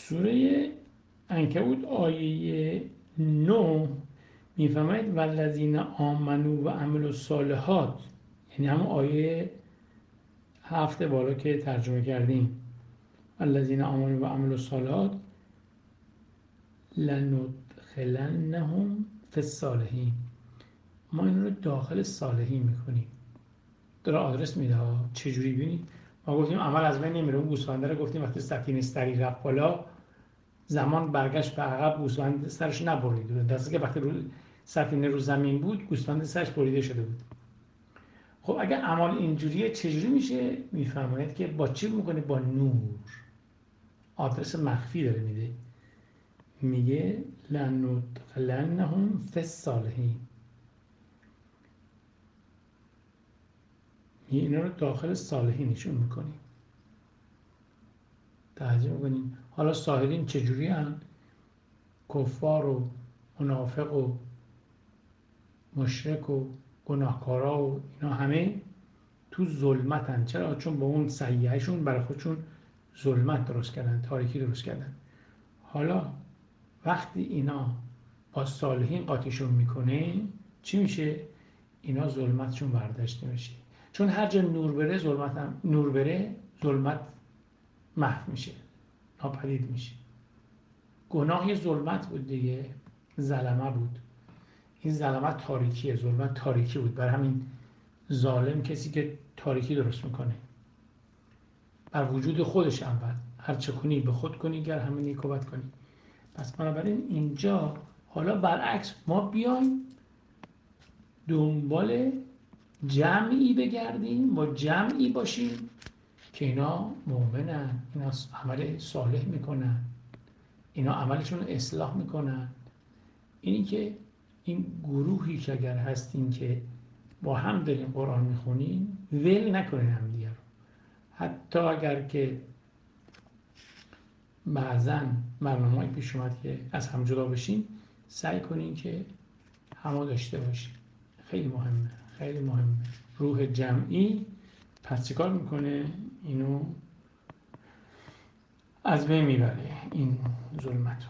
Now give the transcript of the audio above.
سوره عنکبوت آیه 9 میفرماید والذین آمنوا و عملوا الصالحات، یعنی همون آیه 7 بالا که ترجمه کردیم، والذین آمنوا و عملوا الصالحات لندخلنهم فی الصالحین، ما این رو داخل صالحین میکنیم. داره آدرس میده ها. چجوری؟ ببینید ما گفتیم عمل از بین نمیره. اون گوسفنده رو گفتیم وقتی سفینه سری رفت بالا، زمان برگشت به عقب، گوسفند سرش نبریده، دسته که وقتی سفینه رو زمین بود گوسفند سرش بریده شده بود. خب اگه عمل اینجوریه چجوری میشه؟ میفرماید که با چی میکنه؟ با نور. آدرس مخفی داره میده، میگه لندخلنهم فی الصالحین، اینا رو داخل صالحینشون میکنیم. توجه میکنیم. حالا صالحین چجوری هستند؟ کفار و منافق و مشرک و گناهکارا و اینا همه تو ظلمتن. چرا؟ چون با اون سیئهشون برای خودشون ظلمت درست کردن، تاریکی درست کردن. حالا وقتی اینا با صالحین قاطیشون میکنه چی میشه؟ اینا ظلمتشون برداشته میشه. چون هر جا نور بره ظلمت محو میشه، ناپدید میشه. گناه یه ظلمت بود دیگه، ظلمه بود. این ظلمت تاریکیه، ظلمت تاریکی بود. برای همین ظالم کسی که تاریکی درست میکنه بر وجود خودش. اول هر چه کنی به خود کنی، گر همه نیکوبت کنی. پس بنابراین اینجا حالا برعکس ما بیایم دنبال جمعی بگردیم، با جمعی باشیم که اینا مؤمنن، اینا عمل صالح میکنن، اینا عملشون اصلاح میکنن. اینی که این گروهی که اگر هستین که با هم داریم قرآن میخونین، ول نکنین همدیگه رو. حتی اگر که بعضا برنامه‌ای پیش اومد که از هم جدا بشین، سعی کنین که همو داشته باشین. خیلی مهمه، خیلی مهمه. روح جمعی پس چیکار میکنه؟ اینو از بین میبره، این ظلمت.